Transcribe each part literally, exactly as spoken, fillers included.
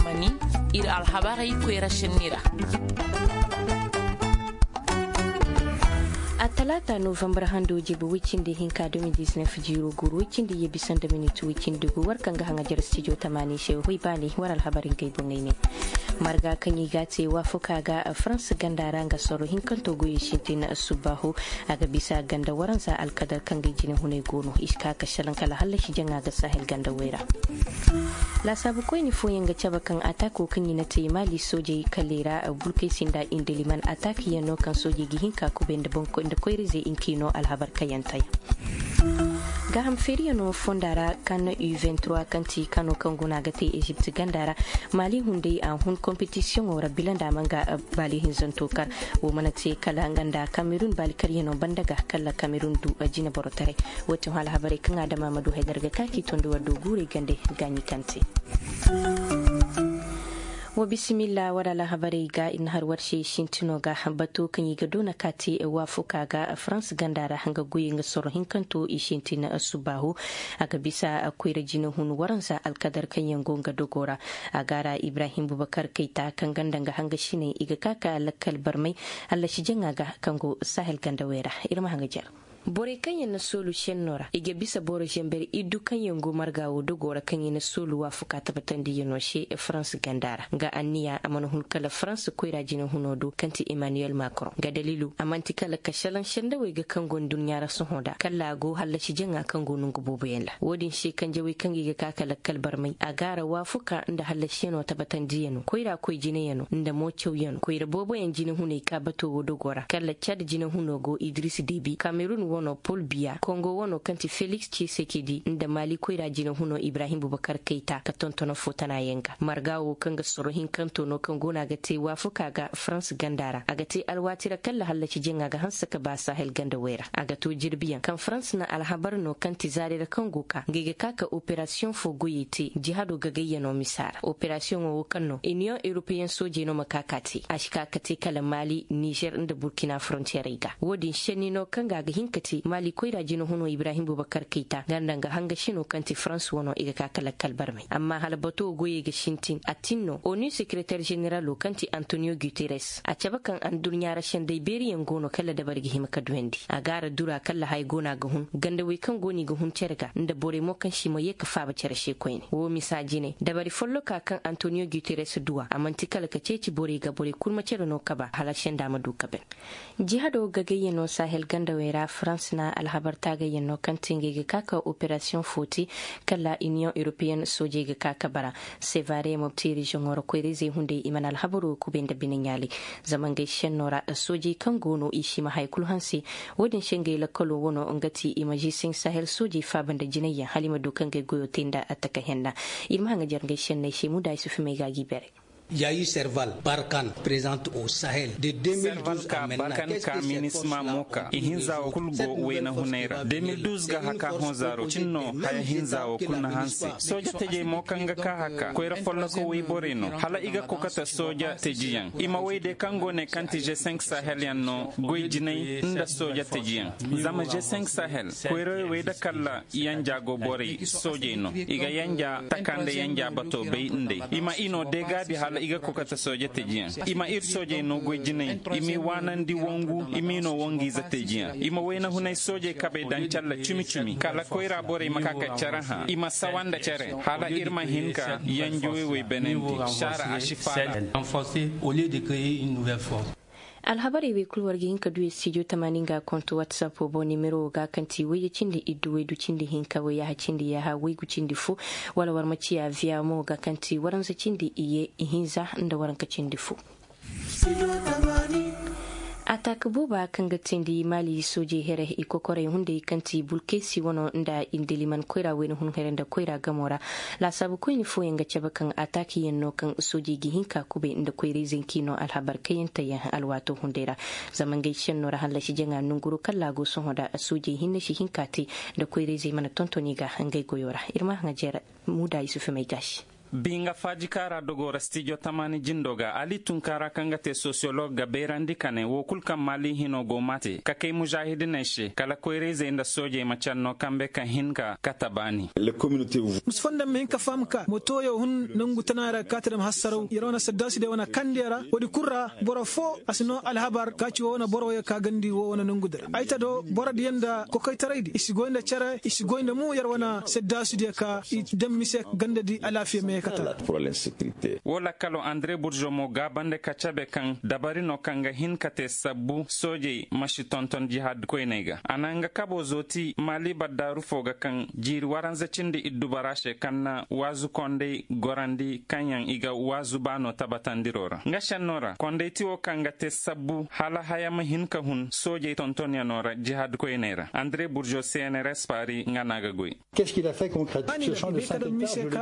zamani ir alhabarai kwera shinnira. A talata November hando jibu wicin da hinka domin disney fijiro guru wicin da ya bisan da minitu wicin dugu warkan ga hanga jar studio tamani shehu hui bani war alhabarin kai bunai ne marga kan yi gate wa fuka ga a France ganda ranga soro hinkan to goyi shinti na subahu aga bisa ganda waransa alkadar kan ga jinin hunai gono iska ka shalan kala halashi janga ga sahel ganda wera la sabu ko ni foyen ga caba kan atako kan yi na taimali soje kalera a bulke sinda indeliman ataki ya no kan soje gi hinka ku ben da bonko da koirize inkino alhabar kayantaya ga hamferiya no fondara kan U vingt-trois kanti kano kanguna gate Egypt gandara mali hunde a hun competition ora bilanda manga bali hinzon tokar wo manate kala ganda Cameroon bali karyano bandaga kala Cameroon du ajina borotare wotin hal habare kan adama madu haidar ga kaki tondo wado gure gande gani kanti wa bismillah wada la habari ga in har warshe shintino ga hambato kan yi gado na kati e wafuka ga France gandara hanga guyin ga sorohin kanto i shintina asubahu aga bisa akwai rajinin hun waransa alkadar kan yango ga dogora a gara Ibrahim Bubakar Keita kan gandan ga hanga shine iga kaka lakal barmai Allah shi janga ga kango Sahel gandawera irma hanga jar bore kanya na solu shen nora ige bisa boro jember idu kanya ngo margawo dogora kanya na solu wa fuka tabatan di yano she e France gandara ga aniya amana hun kala France koira jina hunodo kanti Emmanuel Macron ga dalilu amanti kala kashalan shenda we ga kango dunya rasu hoda kala go halashi jenga kango nungu bobo yalla wodin she kan jawi kangi ga kakala kalbar mai agara wa fuka inda halashi no tabatan di yano koira koi jina yano inda mo chew yano koira bobo yan jina hunai ka bato dogora kala Chad jina hunogo Idriss Déby Cameroon wono Paul Biya Congo wono kanti Felix Tshisekedi inda Mali koira jina huno Ibrahim Bubakar Keita ka tontono fotana yenga margawo kanga sorohin kanto no kango na gate wafuka ga France gandara agate alwatira kalla hallaci jinga ga hansaka ba Sahel ganda wera agato jirbiyan kan France na alhabar no kanti zarira kango ka ngege kaka operation fo goyete jihado gagayya no misara operation wo kanno Union European soje no makakati ashika kate kala Mali Niger inda Burkina frontiere ga wodin sheni no kanga ga hinka Mali koira jino huno Ibrahim Bubakar Keita gandanga hanga shino kanti France wono iga kakala kalbar mai amma halabato goye ga shintin atinno ONU secrétaire général kanti Antonio Guterres a cabakan an dunya rashin dai beriyan gono kala da bargi himaka duwendi a gara dura kala hay gona ga hun ganda wai kan goni ga hun cerga inda bore mo kan shi mo yeka fa ba cere she koine wo misaji ne da bari follo ka kan Antonio Guterres duwa amanti kala ka ceci bore ga bore kurma cere no kaba halashen da madu kaben jihado gagayya no Sahel ganda wera France na alhabar ta gayyano kan tinge kaka operation foti kala Union European soje ga kaka bara sevare mobtiri jongoro koire zai hunde iman alhabaru kuben da binin yali zaman gaishen nora soje kan gono ishi ma haikul hansi wadin shenge la kolo wono ngati imaji sing Sahel soje faban da jinayya halima dukan ga goyo tinda ataka henna ilma hanga jar gaishen ne shi mu da su fi mai gagi bere. Il y a eu Serval, Barkhane, présente au Sahel. De deux mille douze à maintenant, qu'est-ce que ces forces-là moka ihinza o kulgo wena hunera deux mille douze ga haka honzaro cinno haya hinza o kunna hansi soja teje mokanga ka haka ko era folla ko wi borino hala iga ko kata soja tejiyan ima wede kango ne kanti G cinq Sahel yanno goy jinay nda soja tejiyan zama G cinq Sahel ko era weda kala yanja go bori soje no iga yanja takande yanja bato be inde ima ino dega di hala iga ko kata soja tejiyan ima ir soje no goy jinay imi wanandi wongu imi no wongi za tejiyan ima wena hunay soje kabe dan challa chumi chumi kala koira bore makaka charaha ima sawanda chere hala irma hinka yanjowe we benendi shara ashifala renforcer au lieu de créer une nouvelle force. alhabari we kulwargi hinka duwe sijo tamanin ga konto WhatsApp bo nimero ga kanti waye cindi idduwe du cindi hinka waye ha cindi ya ha wai gu cindi fu wala war maciya via mo ga kanti waransa cindi iye ihinza nda waranka cindi fu attaque boba kanga tindi Mali soje here iko kore hunde kanti bulkesi wono nda indeliman koira weno hun herenda koira gamora la sabu ko ni fo yanga cabakan attaque yenno kan soje gihinka kube nda koire zinkino alhabar kayenta ya alwato hundera zaman gaishen nora halla shi jenga nunguru kala go son hoda soje hinne shi hinkati da koire zai mana tontoni ga hangai goyora irma hanga jera muda yusufu mai gashi binga fajikara dogora studio tamani jindoga ali tunkara kangate sociologue ga berandi kane wo kulka mali hino go mate ka kay mujahidin she kala koyreze inda soje machanno kambe ka hinka katabani le communauté musfanda men ka famka moto yo hun nangu tanara katram hasaro yarona saddasi de wana kandera wodi kurra boro fo asino alhabar kaci wona boro ya ka gandi wo wana nangu dara aita do boro dienda ko kay taraydi isigoynda cara isigoynda mu yarwana saddasi de ka dem mise ganda di alafiya me kata pour l'insécurité wala kalo André Bourgeois mo gabande kachabe kan dabarino kanga hinkate sabu soje mashi tonton jihad koynega ananga kabo zoti mali baddaru foga kan jiri waranza cindi iddubarashe kanna wazu konde gorandi kanyan iga wazu bano tabatandirora ngashanora konde tiwo kanga te sabu hala hayama hinka hun soje tonton yanora jihad koynera André Bourgeois C N R S Paris nganaga goy. Qu'est-ce qu'il a fait concrètement ce champ de cinq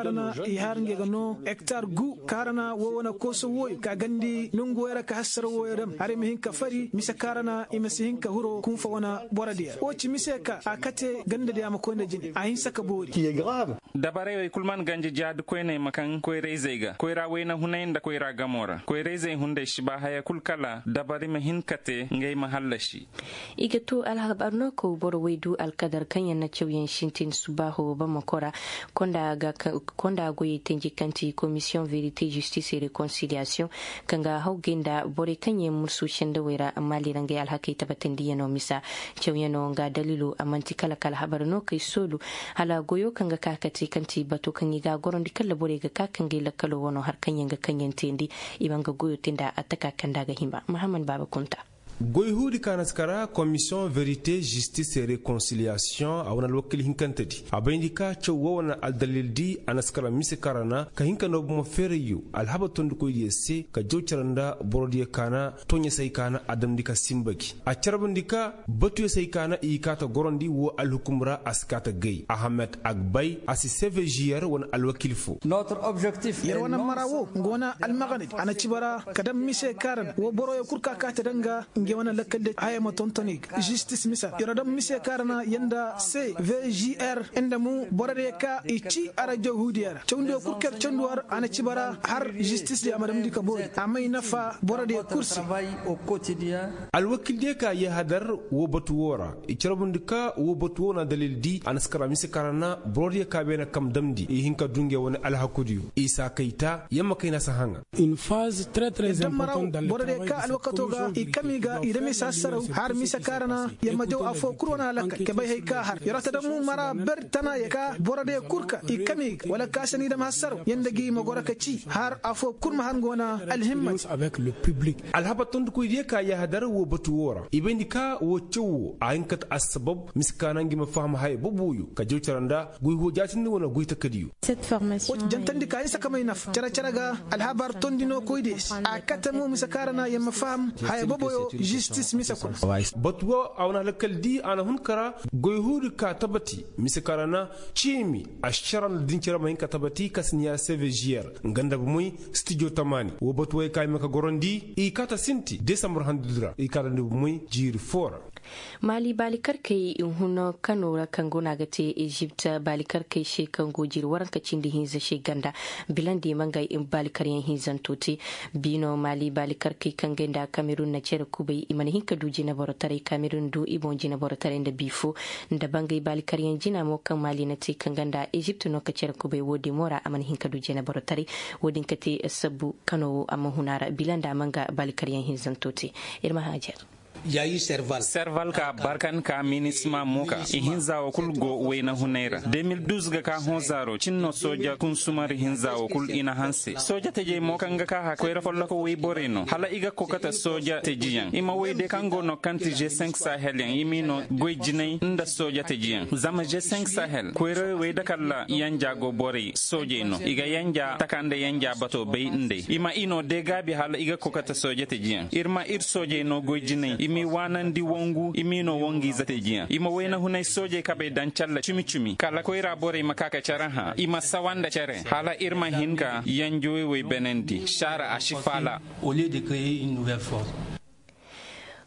hectares no hectare gu karana wona koso woy ka gandi nungu era ka hasaro woyram are mi hinka fari misa karana imasi hinka huro kun fa wana boradiya o ci mise ka akate ganda de am ko ne jini a hin saka bori qui est grave dabare yoy kulman ganje jad ko ne makan ko reizega ko ra wayna hunayinda ko ra gamora ko reize hunde shiba haya kulkala dabare ma hinkate ngay mahallashi igatu alhabarno ko boro waydu alkadar kanyan na cewyen shintin subaho ba makora konda ga konda goyi tenji kanti commission vérité justice et réconciliation kanga hawginda bore kanye mursu shenda wera amali range alhaki tabatendi yano misa cewyano nga dalilu amanti kala kala habarno kai solu hala goyo kanga kakati kanti bato kanyi ga gorondi kala bore ga kakange la kalo wono har kanyen ga kanyen tendi ibanga goyo tenda ataka kanda ga himba Muhammad Baba Kunta goyhudi kanaskara commission vérité justice et réconciliation awna lokil hinkantadi abayndika cewo wana aldalildi anaskara misekarana ka hinkano mo fereyu alhaba tondu ko yesse ka jowcaranda borodiye kana tonya saykana adamdika simbaki a carbandika batu saykana ikata gorondi wo alhukumra askata gay ahmed agbay asi cvjr wana alwakilfu notre objectif yarwana marawo ngona almaganid ana cibara kadam misekarana wo boroyo kurka kata danga wana lakalde ayama tontonig justice misa yoradam mise karana yanda C V J R inda mu borade ka ichi ara jahudiyara chondo kurker chondwar ana cibara har justice de amadam dika boy amay nafa borade kursi au quotidien alwakil de ka ya hadar wo batuwora icharabundika wo batuwona dalil di anaskara mise karana borade ka bena kam damdi e hinka dunge wona alhakudiyo isa kaita yamma kaina sahanga une phase très très importante dans le borade ka alwakatoga ikamiga idami sasaro har misa karana yamma jaw afo kurwana laka ke bay hay ka har yarata damu mara bertana yaka borade kurka ikami wala kasani dam hasaro yandagi magora kaci har afo kurma han gona alhimmat avec le public alhabatun ko yeka ya hadar wo batu wora ibendika wo cewo aynkat asbab miskana ngi ma faham hay bubuyu ka jewcaranda guy ho jatin wona guy takadiyu cette formation jantandi ka isa kamay naf cara caraga alhabar tondino koydes akatamu misakarana yamma faham hay boboyo justice misa kun batwa awna lakaldi ana hunkara goyhuri ka tabati misakarana chimi asharan dinkira mahin ka tabati kasniya cvjr nganda bumuy studio tamani wo batwa kay maka gorondi i kata sinti december handudra i kata bumuy jiri fora mali balikar kai in huno kano ra kangona gate egypt balikar kai she kango jir waran ka cindi hinza she ganda bilandi manga in balikar yan hinzan toti bino mali balikar kai kangenda cameroon na cere kubai imani hinka duji na borotare cameroon du ibon jina borotare da bifo da bangai balikar yan jina mo kan mali na te kanganda egypt no ka cere kubai wodi mora amani hinka duji na borotare wodin ka te sabu kano amma hunara bilanda manga balikar yan hinzan toti irma hajar yayi serval serval ka barkan ka minisma muka ihinza okul go wena hunera deux mille douze ga ka honzaro cinno soja kun sumari hinza okul ina hanse soja teje mokanga ka ha ko rafolla ko wi boreno hala iga ko kata soja tejiyan ima wede kango no kanti G cinq Sahel yan imino goyjinai nda soja tejiyan zama G cinq Sahel ko re wede kala yanja go bori soje no iga yanja takande yanja bato be inde ima ino de gabi hala iga ko kata soja tejiyan irma ir soje no goyjinai imi wanandi wongu imino wongi zatejiya ima wena hunay soje kabe dan challa chumi chumi kala ko ira bore makaka charaha ima sawanda chare hala irma hinga yanjowe we benendi shara ashifala au lieu de créer une nouvelle force.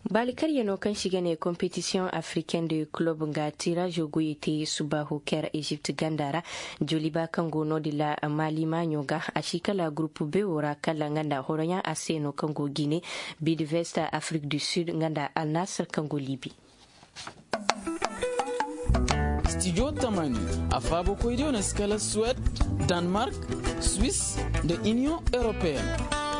balikar yano kan shiga ne competition africaine de club nga tirage goyete subahu ker Egypt gandara joliba kan gono dila mali manyoga ashikala groupe B ora kala nganda horonya aseno kan go Guinée Bidvest Afrique du Sud nganda Al Nassr kan go Libye. Studio Tamani afabo koidio na skala Suède, Danemark, Suisse da Union Européenne.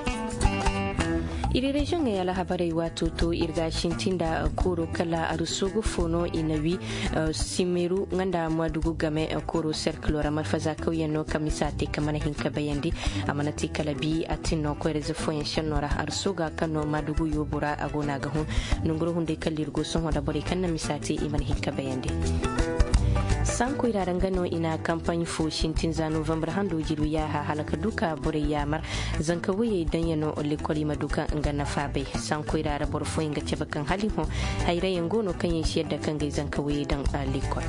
iri region ya la habare wato to irga shintinda koro kala arusugu fono inawi uh, simeru nganda madugu game uh, koro cercle ramar faza kawyano kamisate kamana hinka bayandi amanati kala bi atino ko rezo foyen shanora arsuga kano madugu yobura agona gahu nunguru hunde kalirgo son hoda bore kanna misate iman hinka bayandi. Sanko irarangano ina kampanyi fo shintinza November hando jiru ya ha halaka duka bore yamar zanka waye dan yano lekoli maduka ngana fabe sanko irara borfo inga cebakan halimo hayrayen gono kan yin shiyar da kan gai zanka waye dan lekol.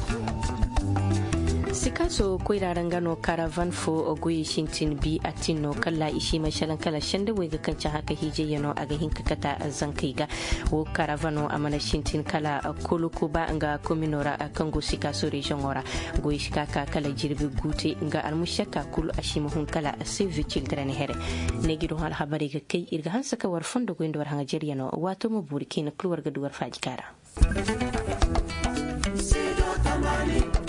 Sikaso koirarangano caravan fo ogoyi shintin bi atino kala ishi mashalan kala shanda wega kanca haka hije yano aga hinka kata zankaiga wo caravano amana shintin kala koluko ba nga kominora kango sikaso region ora goyi shikaka kala jirbi gute nga almushaka kul ashima hun kala save children here negido hal habari ga kai irga hansaka war fondo go indor hanga jeriyano wato mo buri kina kulwar ga duwar fajikara.